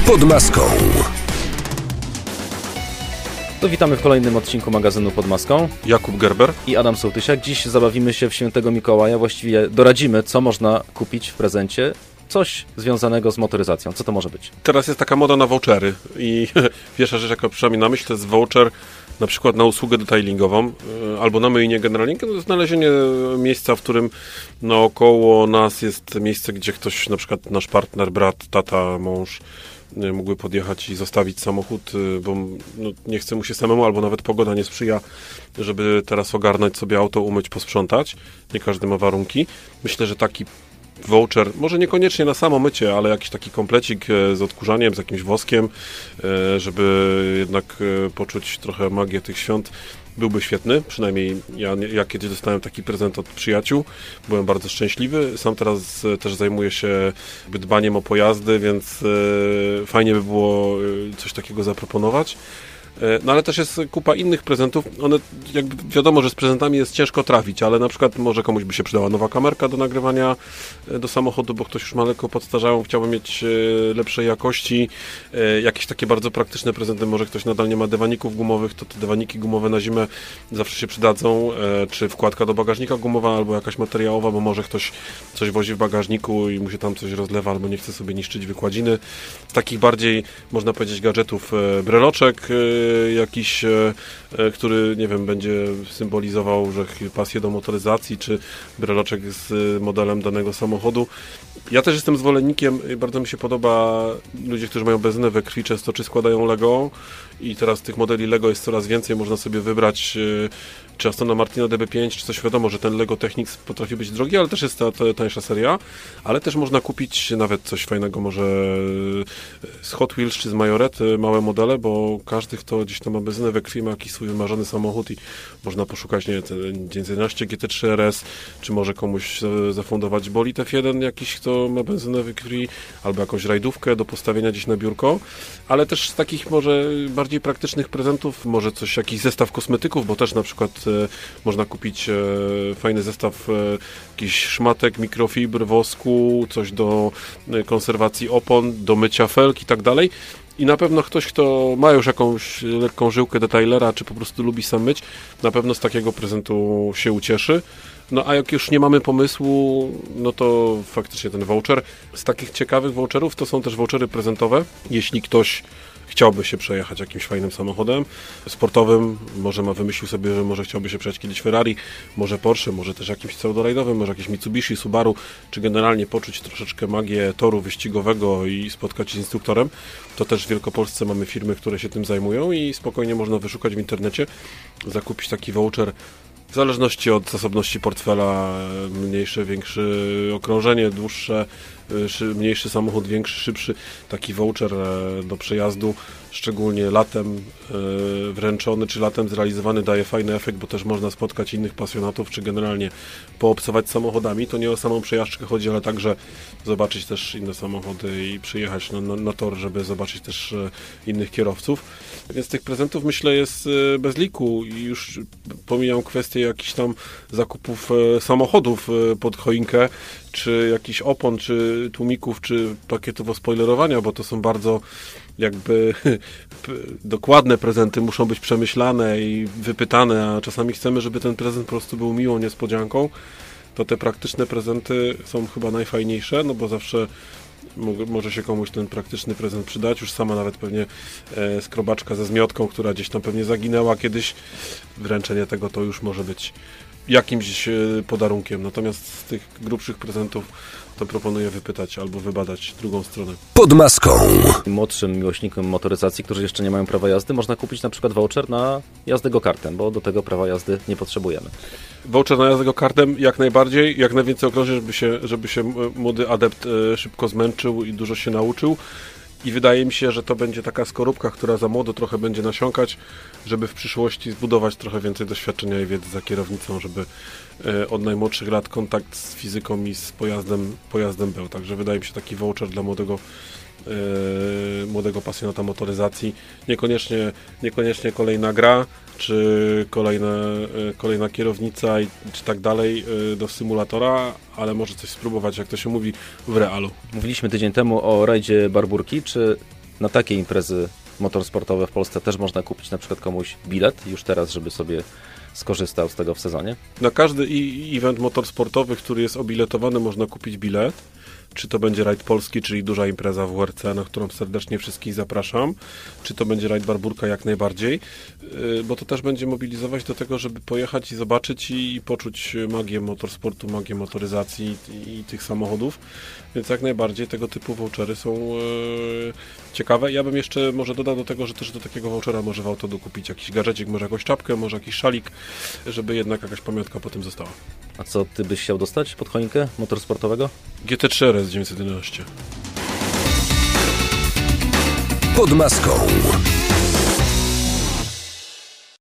Pod maską. To witamy w kolejnym odcinku magazynu Pod maską. Jakub Gerber I Adam Sołtysiak. Dziś zabawimy się w Świętego Mikołaja. Właściwie doradzimy, co można kupić w prezencie. Coś związanego z motoryzacją. Co to może być? Teraz jest taka moda na vouchery i pierwsza rzecz, jaka przyszła mi na myśl, to jest voucher na przykład na usługę detailingową albo na myjnie generalnie. To jest znalezienie miejsca, w którym naokoło nas jest miejsce, gdzie ktoś, na przykład nasz partner, brat, tata, mąż mógłby podjechać i zostawić samochód, bo nie chce mu się samemu, albo nawet pogoda nie sprzyja, żeby teraz ogarnąć sobie auto, umyć, posprzątać. Nie każdy ma warunki. Myślę, że taki voucher, może niekoniecznie na samo mycie, ale jakiś taki komplecik z odkurzaniem, z jakimś woskiem, żeby jednak poczuć trochę magię tych świąt, byłby świetny. Przynajmniej ja kiedyś dostałem taki prezent od przyjaciół, byłem bardzo szczęśliwy. Sam teraz też zajmuję się dbaniem o pojazdy, więc fajnie by było coś takiego zaproponować. No ale też jest kupa innych prezentów. One, jakby wiadomo, że z prezentami jest ciężko trafić, ale na przykład może komuś by się przydała nowa kamerka do nagrywania do samochodu, bo ktoś już ma lekko podstarzają, chciałby mieć lepszej jakości. Jakieś takie bardzo praktyczne prezenty, może ktoś nadal nie ma dywaników gumowych, to te dywaniki gumowe na zimę zawsze się przydadzą, czy wkładka do bagażnika gumowa, albo jakaś materiałowa, bo może ktoś coś wozi w bagażniku i mu się tam coś rozlewa, albo nie chce sobie niszczyć wykładziny. Z takich bardziej, można powiedzieć, gadżetów, breloczek jakiś, który, nie wiem, będzie symbolizował, że pasję do motoryzacji, czy breloczek z modelem danego samochodu. Ja też jestem zwolennikiem, bardzo mi się podoba, ludzie, którzy mają benzynę we krwi, często czy składają Lego i teraz tych modeli Lego jest coraz więcej, można sobie wybrać czy Astona Martina DB5, czy coś. Wiadomo, że ten Lego Technics potrafi być drogi, ale też jest ta tańsza seria, ale też można kupić nawet coś fajnego, może z Hot Wheels, czy z Majorety, małe modele, bo każdy, kto gdzieś tam ma benzynę we krwi, ma jakiś swój wymarzony samochód i można poszukać, nie wiem, 11 GT3 RS, czy może komuś zafundować bolid F1 jakiś, kto ma benzynę we krwi, albo jakąś rajdówkę do postawienia gdzieś na biurko, ale też z takich może bardziej praktycznych prezentów, może coś, jakiś zestaw kosmetyków, bo też na przykład można kupić fajny zestaw jakiś szmatek, mikrofibr, wosku, coś do konserwacji opon, do mycia felk i tak dalej. I na pewno ktoś, kto ma już jakąś lekką żyłkę detailera, czy po prostu lubi sam myć, na pewno z takiego prezentu się ucieszy. No a jak już nie mamy pomysłu, no to faktycznie ten voucher. Z takich ciekawych voucherów to są też vouchery prezentowe. Jeśli ktoś chciałby się przejechać jakimś fajnym samochodem sportowym, może wymyślił sobie, że może chciałby się przejechać kiedyś Ferrari, może Porsche, może też jakimś pseudorajdowym, może jakieś Mitsubishi, Subaru, czy generalnie poczuć troszeczkę magię toru wyścigowego i spotkać się z instruktorem, to też w Wielkopolsce mamy firmy, które się tym zajmują i spokojnie można wyszukać w internecie, zakupić taki voucher. W zależności od zasobności portfela, mniejsze, większe okrążenie, dłuższe, mniejszy samochód, większy, szybszy, taki voucher do przejazdu, szczególnie latem wręczony, czy latem zrealizowany, daje fajny efekt, bo też można spotkać innych pasjonatów, czy generalnie poobcować samochodami. To nie o samą przejażdżkę chodzi, ale także zobaczyć też inne samochody i przyjechać na tor, żeby zobaczyć też innych kierowców. Więc tych prezentów, myślę, jest bez liku i już pomijam kwestię jakichś tam zakupów samochodów pod choinkę, czy jakichś opon, czy tłumików, czy pakietowo spoilerowania, bo to są bardzo jakby dokładne prezenty, muszą być przemyślane i wypytane, a czasami chcemy, żeby ten prezent po prostu był miłą niespodzianką, to te praktyczne prezenty są chyba najfajniejsze, no bo zawsze może się komuś ten praktyczny prezent przydać, już sama nawet pewnie skrobaczka ze zmiotką, która gdzieś tam pewnie zaginęła kiedyś, wręczenie tego to już może być jakimś podarunkiem, natomiast z tych grubszych prezentów to proponuję wypytać albo wybadać drugą stronę. Pod maską. Młodszym miłośnikom motoryzacji, którzy jeszcze nie mają prawa jazdy, można kupić na przykład voucher na jazdę go-kartem, bo do tego prawa jazdy nie potrzebujemy. Voucher na jazdę go-kartem jak najbardziej, jak najwięcej okrążeń, żeby się młody adept szybko zmęczył i dużo się nauczył. I wydaje mi się, że to będzie taka skorupka, która za młodo trochę będzie nasiąkać, żeby w przyszłości zbudować trochę więcej doświadczenia i wiedzy za kierownicą, żeby od najmłodszych lat kontakt z fizyką i z pojazdem był. Także wydaje mi się taki voucher dla młodego pasjonata motoryzacji. Niekoniecznie kolejna gra, czy kolejna kierownica czy tak dalej do symulatora, ale może coś spróbować, jak to się mówi, w realu. Mówiliśmy tydzień temu o rajdzie Barburki. Czy na takie imprezy motorsportowe w Polsce też można kupić na przykład komuś bilet już teraz, żeby sobie skorzystał z tego w sezonie? Na każdy event motorsportowy, który jest obiletowany, można kupić bilet. Czy to będzie Rajd Polski, czyli duża impreza w WRC, na którą serdecznie wszystkich zapraszam. Czy to będzie Rajd Barburka, jak najbardziej. Bo to też będzie mobilizować do tego, żeby pojechać i zobaczyć i poczuć magię motorsportu, magię motoryzacji i tych samochodów. Więc jak najbardziej tego typu vouchery są ciekawe. Ja bym jeszcze może dodał do tego, że też do takiego vouchera może w auto dokupić jakiś gadżecik, może jakąś czapkę, może jakiś szalik, żeby jednak jakaś pamiątka po tym została. A co ty byś chciał dostać pod choinkę motorsportowego? GT3 RS 911. Pod maską.